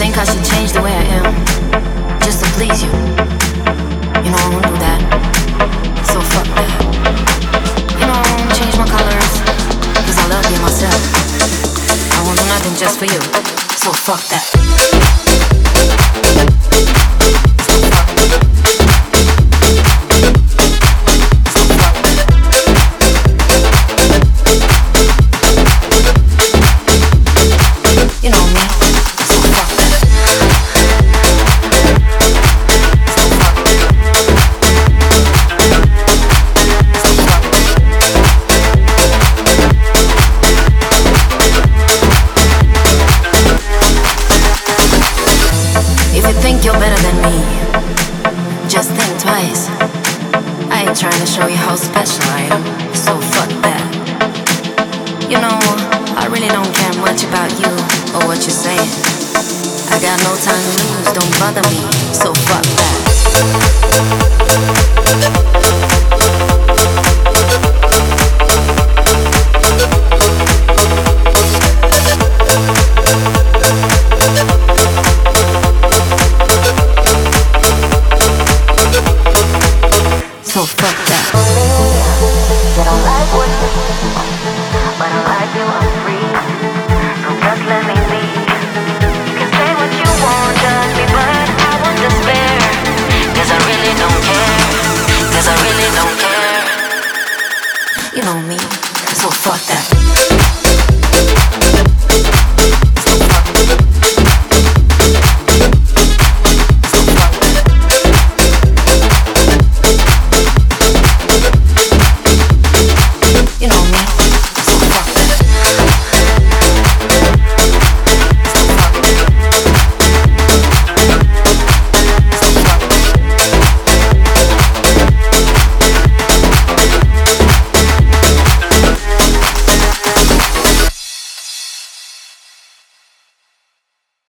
think I should change the way I am just to please you? You know I won't do that. So fuck that. You know I won't change my colors, cause I love you myself. I won't do nothing just for you. So fuck that. You know me. So fuck that. If you think you're better than me, just think twice. I ain't trying to show you how special I am, so fuck that. You know, I really don't care much about you or what you're saying. I got no time to lose, don't bother me, so fuck that.